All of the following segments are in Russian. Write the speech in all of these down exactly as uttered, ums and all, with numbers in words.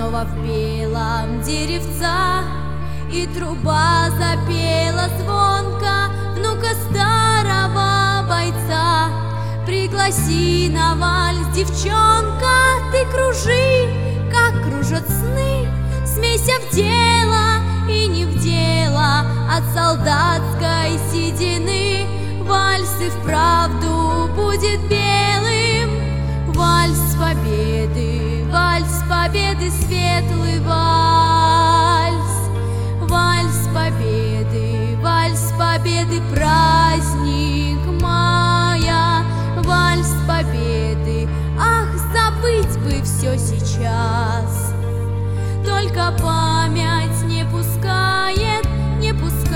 снова в белом деревца, и труба запела звонко: внука старого бойца пригласи на вальс, девчонка. Ты кружи, как кружат сны, смейся в дело и не в дело от солдатской седины. Вальс и вправду будет белым, вальс победы, вальс победы, светлый вальс, вальс победы, вальс победы, праздник мая, вальс победы. Ах, забыть бы все сейчас, только память не пускает, не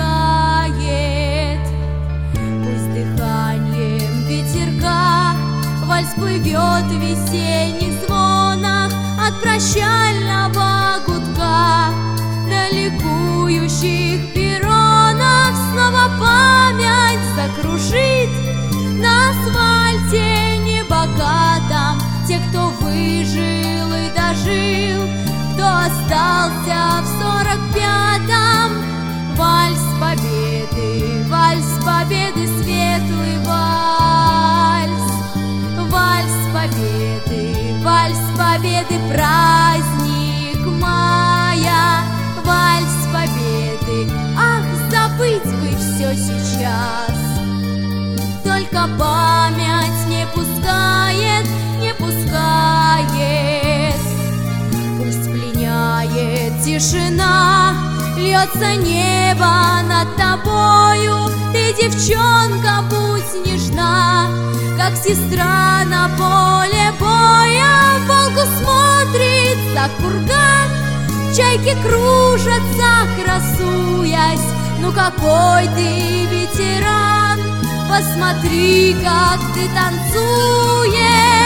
пускает. Пусть дыханием ветерка вальс плывет в весенних звонах от прощального гудка до ликующих перронов. Снова память закружит на асфальте небогатом тех, кто выжил и дожил, кто остался в сорок пятом. Вальс победы, вальс победы, светлый вальс, вальс победы, вальс победы, праздник мая, вальс победы. Ах, забыть бы все сейчас, только память не пускает, не пускает. Пусть пленяет тишина, льется небо над тобою. Ты, девчонка, будь нежна, как сестра на поле боя. Волку смотрит за курган, чайки кружатся, красуясь. Ну какой ты ветеран, посмотри, как ты танцуешь.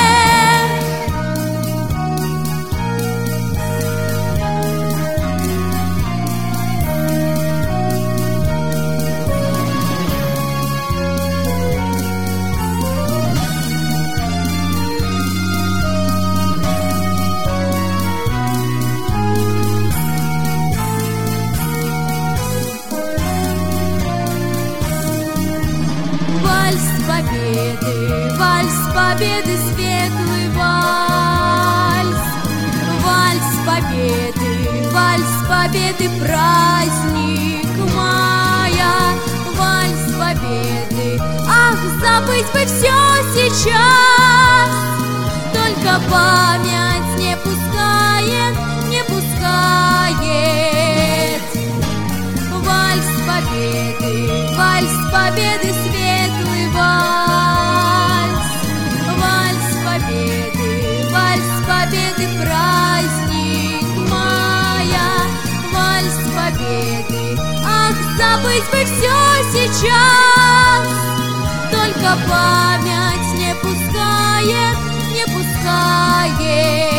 Победы, вальс победы, светлый вальс, вальс победы, вальс победы, праздник мая, вальс победы. Ах, забыть бы все сейчас, только память не пускает, не пускает. Вальс победы, вальс победы, светлый вальс, вальс победы, вальс победы, праздник мая, вальс победы. Ах, забыть бы все сейчас, только память не пускает, не пускает.